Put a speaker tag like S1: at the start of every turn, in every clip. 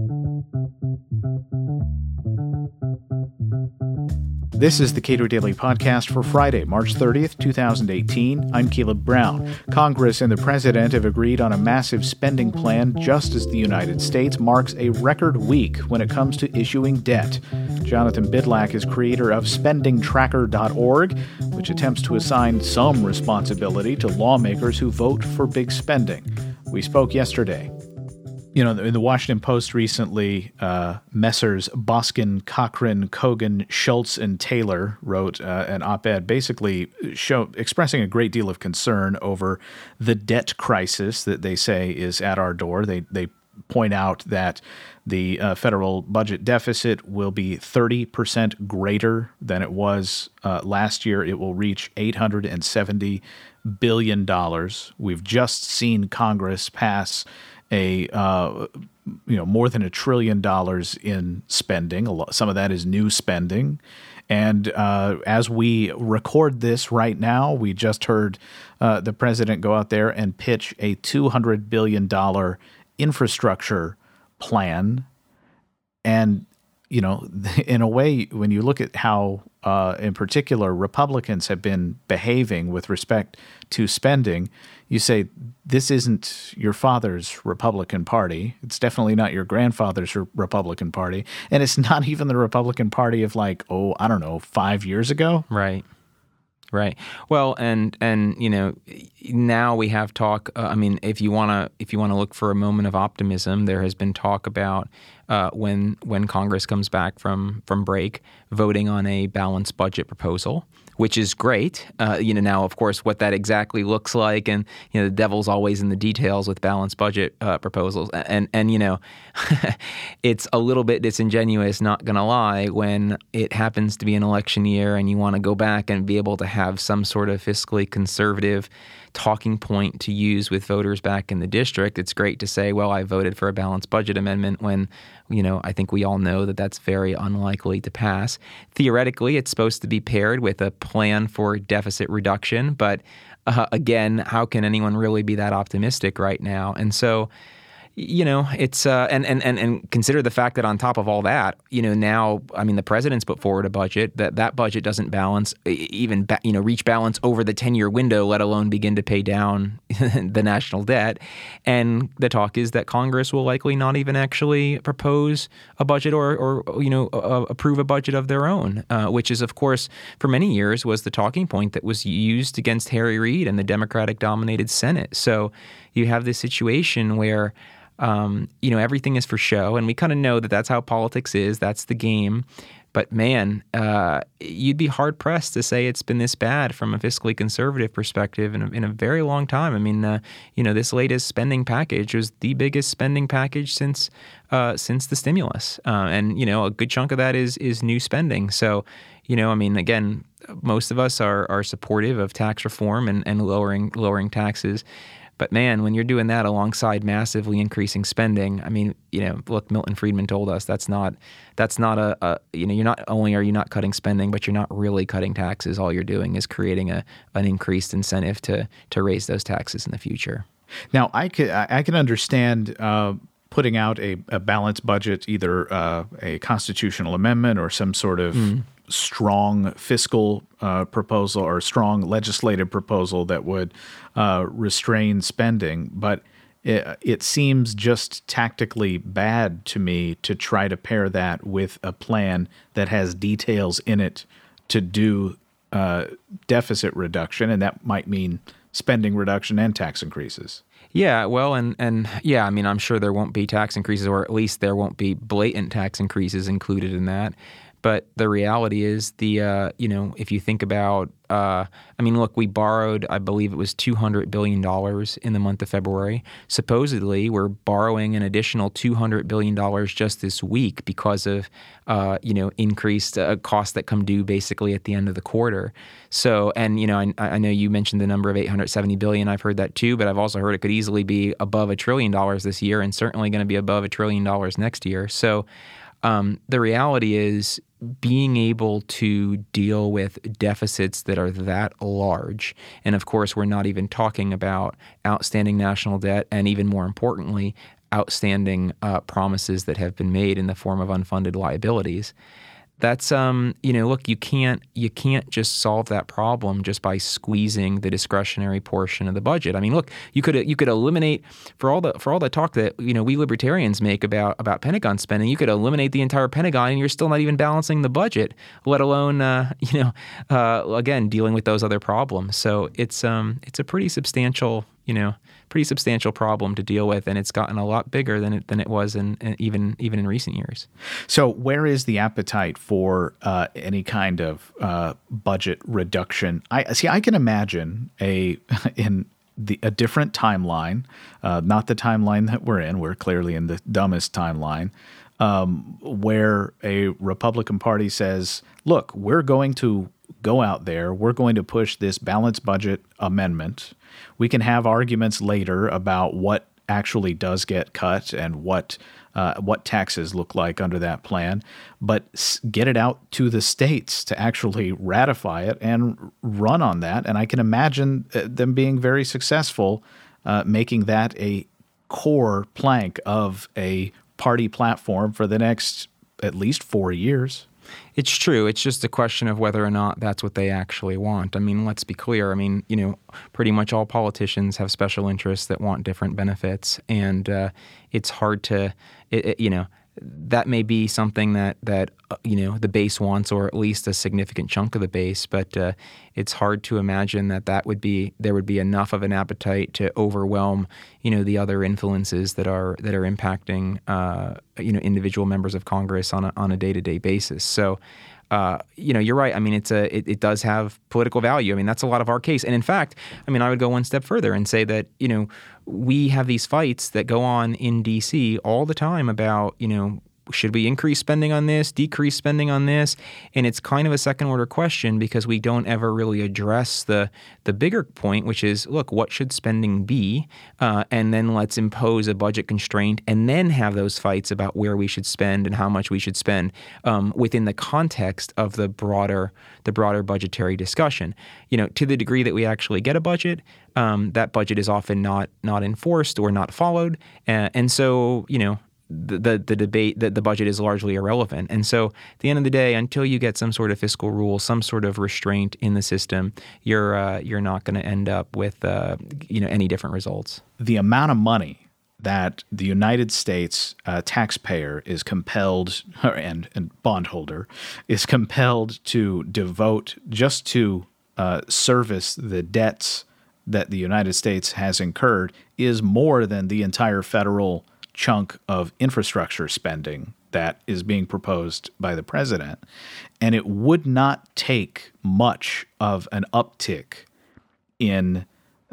S1: This is the Cato Daily Podcast for Friday, March 30th, 2018. I'm Caleb Brown. Congress and the President have agreed on a massive spending plan just as the United States marks a record week when it comes to issuing debt. Jonathan Bydlak is creator of SpendingTracker.org, which attempts to assign some responsibility to lawmakers who vote for big spending. We spoke yesterday. You know, in the Washington Post recently, Messrs. Boskin, Cochran, Kogan, Schultz, and Taylor wrote an op-ed basically expressing a great deal of concern over the debt crisis that they say is at our door. They point out that the federal budget deficit will be 30% greater than it was last year. It will reach $870 billion. We've just seen Congress pass more than $1 trillion in spending. Some of that is new spending. And as we record this right now, we just heard the president go out there and pitch a $200 billion infrastructure plan. And, you know, in a way, when you look at how, in particular, Republicans have been behaving with respect to spending, you say, this isn't your father's Republican Party. It's definitely not your grandfather's Republican Party. And it's not even the Republican Party of 5 years ago.
S2: Right. Well, and you know, now we have talk. If you want to look for a moment of optimism, there has been talk about when Congress comes back from break, voting on a balanced budget proposal, which is great. Now, of course, what that exactly looks like, and the devil's always in the details with balanced budget proposals, and it's a little bit disingenuous, not going to lie, when it happens to be an election year and you want to go back and be able to have some sort of fiscally conservative talking point to use with voters back in the district. It's great to say, well, I voted for a balanced budget amendment when, I think we all know that that's very unlikely to pass. Theoretically, it's supposed to be paired with a plan for deficit reduction. But again, how can anyone really be that optimistic right now? And so, it's and consider the fact that on top of all that, now, the president's put forward a budget that budget doesn't balance, reach balance over the 10-year window, let alone begin to pay down the national debt. And the talk is that Congress will likely not even actually propose a budget or approve a budget of their own, which is, of course, for many years was the talking point that was used against Harry Reid and the Democratic-dominated Senate. So you have this situation where everything is for show, and we kind of know that that's how politics is. That's the game. But man, you'd be hard pressed to say it's been this bad from a fiscally conservative perspective in a very long time. This latest spending package was the biggest spending package since the stimulus, and a good chunk of that is new spending. So, again, most of us are supportive of tax reform and lowering taxes. But man, when you're doing that alongside massively increasing spending, look, Milton Friedman told us that's not you're not only are you not cutting spending, but you're not really cutting taxes. All you're doing is creating an increased incentive to raise those taxes in the future.
S1: Now, I can understand putting out a balanced budget, either a constitutional amendment or some sort of strong fiscal proposal or strong legislative proposal that would restrain spending. But it seems just tactically bad to me to try to pair that with a plan that has details in it to do deficit reduction, and that might mean spending reduction and tax increases.
S2: Yeah, well, and yeah, I'm sure there won't be tax increases, or at least there won't be blatant tax increases included in that. But the reality is if you think about, look, we borrowed, I believe it was $200 billion in the month of February. Supposedly, we're borrowing an additional $200 billion just this week because of, increased costs that come due basically at the end of the quarter. So, and, I know you mentioned the number of $870 billion. I've heard that too, but I've also heard it could easily be above $1 trillion this year and certainly going to be above $1 trillion next year. So, the reality is being able to deal with deficits that are that large, and of course we're not even talking about outstanding national debt, and even more importantly, outstanding promises that have been made in the form of unfunded liabilities. That's look, you can't just solve that problem just by squeezing the discretionary portion of the budget. I mean, look, you could eliminate for all the talk that we libertarians make about Pentagon spending. You could eliminate the entire Pentagon, and you're still not even balancing the budget, let alone again dealing with those other problems. So it's a pretty substantial problem to deal with, and it's gotten a lot bigger than it was even in recent years.
S1: So where is the appetite for any kind of budget reduction? I can imagine a different timeline, not the timeline that we're in. We're clearly in the dumbest timeline, where a Republican Party says, look, we're going to go out there, we're going to push this balanced budget amendment. We can have arguments later about what actually does get cut and what taxes look like under that plan, but get it out to the states to actually ratify it and run on that. And I can imagine them being very successful, making that a core plank of a party platform for the next at least 4 years.
S2: It's true. It's just a question of whether or not that's what they actually want. I mean, let's be clear. I mean, pretty much all politicians have special interests that want different benefits, and it's hard to, that may be something that the base wants, or at least a significant chunk of the base. But it's hard to imagine that there would be enough of an appetite to overwhelm the other influences that are impacting individual members of Congress on a day-to-day basis. So you're right. I mean, it does have political value. I mean, that's a lot of our case. And in fact, I mean, I would go one step further and say that, we have these fights that go on in D.C. all the time about, should we increase spending on this, decrease spending on this? And it's kind of a second order question because we don't ever really address the bigger point, which is, look, what should spending be? And then let's impose a budget constraint and then have those fights about where we should spend and how much we should spend within the context of the broader budgetary discussion. To the degree that we actually get a budget, that budget is often not enforced or not followed. And so, the debate that the budget is largely irrelevant. And so at the end of the day, until you get some sort of fiscal rule, some sort of restraint in the system, you're not going to end up with any different results.
S1: The amount of money that the United States taxpayer is compelled, and bondholder is compelled to devote just to service the debts that the United States has incurred is more than the entire federal chunk of infrastructure spending that is being proposed by the president. And it would not take much of an uptick in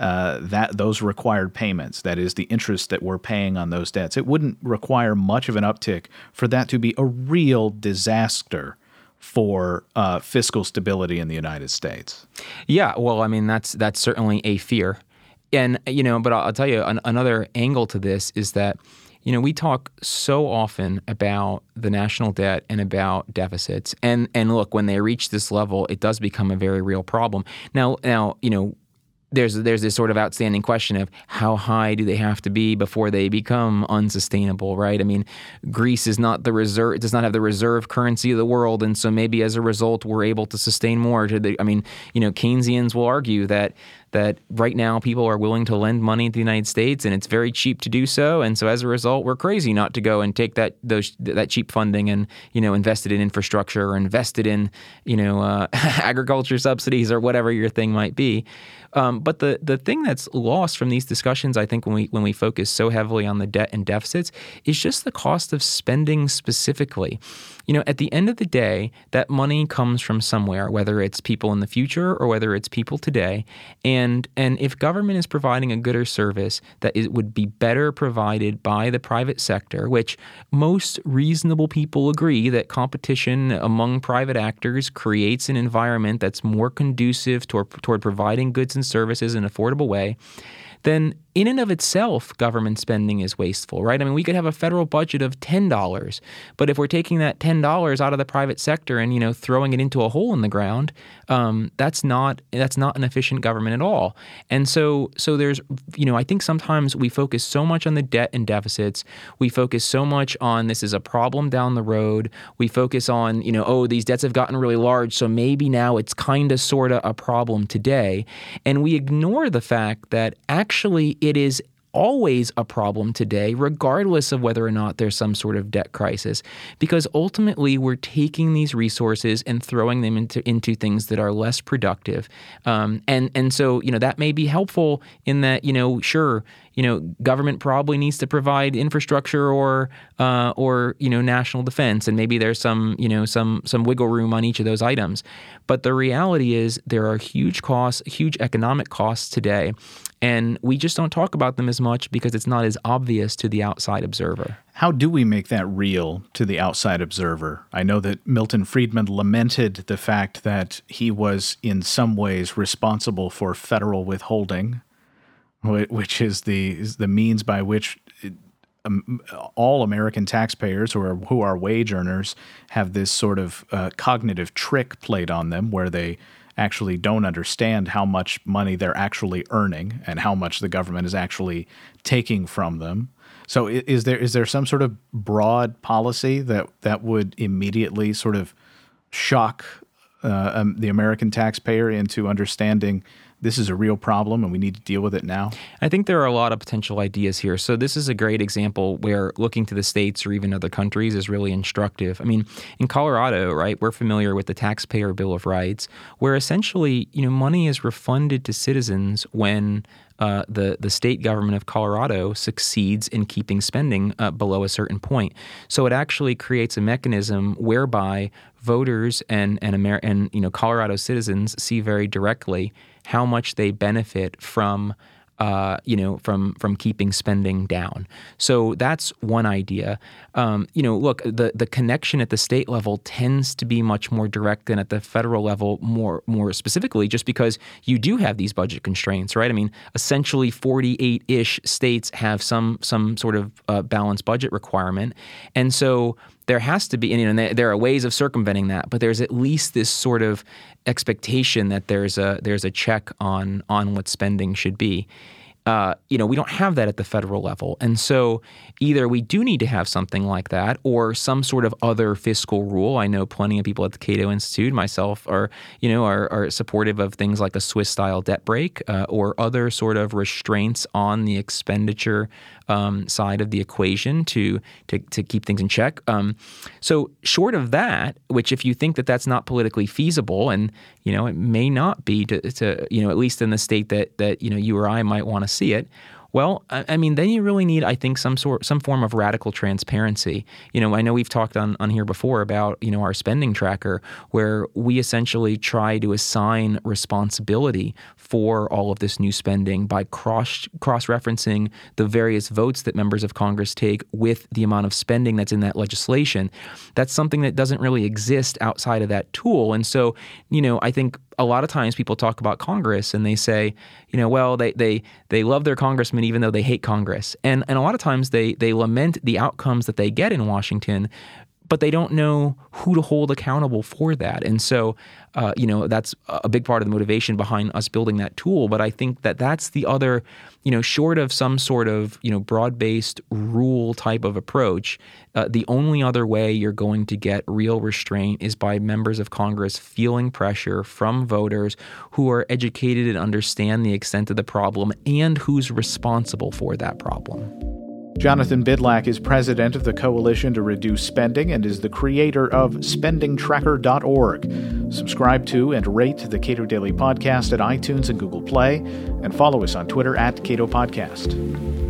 S1: those required payments, that is the interest that we're paying on those debts. It wouldn't require much of an uptick for that to be a real disaster for fiscal stability in the United States.
S2: Yeah, well, I mean, that's certainly a fear. And, but I'll tell you another angle to this is that, we talk so often about the national debt and about deficits. And look, when they reach this level, it does become a very real problem. Now, there's this sort of outstanding question of how high do they have to be before they become unsustainable, right? I mean, Greece is not it does not have the reserve currency of the world, and so maybe as a result we're able to sustain more. Keynesians will argue that right now people are willing to lend money to the United States, and it's very cheap to do so, and so as a result we're crazy not to go and take that cheap funding and invest it in infrastructure or invest it in agriculture subsidies or whatever your thing might be. But the thing that's lost from these discussions, I think, when we focus so heavily on the debt and deficits, is just the cost of spending specifically. At the end of the day, that money comes from somewhere, whether it's people in the future or whether it's people today. And if government is providing a good or service that would be better provided by the private sector, which most reasonable people agree that competition among private actors creates an environment that's more conducive toward providing goods and services in an affordable way, then in and of itself, government spending is wasteful, right? I mean, we could have a federal budget of $10, but if we're taking that $10 out of the private sector and, throwing it into a hole in the ground, that's not an efficient government at all. And so there's, I think sometimes we focus so much on the debt and deficits. We focus so much on this is a problem down the road. We focus on, these debts have gotten really large, so maybe now it's kind of sort of a problem today. And we ignore the fact that actually it is always a problem today, regardless of whether or not there's some sort of debt crisis, because ultimately we're taking these resources and throwing them into things that are less productive. And so, that may be helpful in that, sure, government probably needs to provide infrastructure or national defense, and maybe there's some wiggle room on each of those items. But the reality is there are huge economic costs today, and we just don't talk about them as much because it's not as obvious to the outside observer.
S1: How do we make that real to the outside observer? I know that Milton Friedman lamented the fact that he was in some ways responsible for federal withholding, which is the means by which all American taxpayers who are wage earners have this sort of cognitive trick played on them where they actually don't understand how much money they're actually earning and how much the government is actually taking from them. So is there some sort of broad policy that would immediately sort of shock the American taxpayer into understanding this is a real problem and we need to deal with it now?
S2: I think there are a lot of potential ideas here. So this is a great example where looking to the states or even other countries is really instructive. I mean, in Colorado, right, we're familiar with the Taxpayer Bill of Rights, where essentially, money is refunded to citizens when the state government of Colorado succeeds in keeping spending below a certain point. So it actually creates a mechanism whereby voters and Colorado citizens see very directly how much they benefit from keeping spending down. So that's one idea. Look, the connection at the state level tends to be much more direct than at the federal level, more specifically, just because you do have these budget constraints, right? I mean, essentially 48-ish states have some sort of balanced budget requirement. And so there has to be, and there are ways of circumventing that, but there's at least this sort of expectation that there's a check on what spending should be. We don't have that at the federal level. And so either we do need to have something like that or some sort of other fiscal rule. I know plenty of people at the Cato Institute, myself, are supportive of things like a Swiss-style debt brake or other sort of restraints on the expenditure side of the equation to keep things in check. So short of that, which if you think that that's not politically feasible, and it may not be to at least in the state that you or I might want to see it. Well, I mean, then you really need, I think, some form of radical transparency. I know we've talked on here before about, our spending tracker, where we essentially try to assign responsibility for all of this new spending by cross-referencing the various votes that members of Congress take with the amount of spending that's in that legislation. That's something that doesn't really exist outside of that tool. And so, I think a lot of times people talk about Congress and they say, they love their congressman even though they hate Congress. And a lot of times they lament the outcomes that they get in Washington, but they don't know who to hold accountable for that. And so, that's a big part of the motivation behind us building that tool. But I think that that's the other, short of some sort of, broad-based rule type of approach, the only other way you're going to get real restraint is by members of Congress feeling pressure from voters who are educated and understand the extent of the problem and who's responsible for that problem.
S1: Jonathan Bydlak is president of the Coalition to Reduce Spending and is the creator of spendingtracker.org. Subscribe to and rate the Cato Daily Podcast at iTunes and Google Play, and follow us on Twitter @CatoPodcast.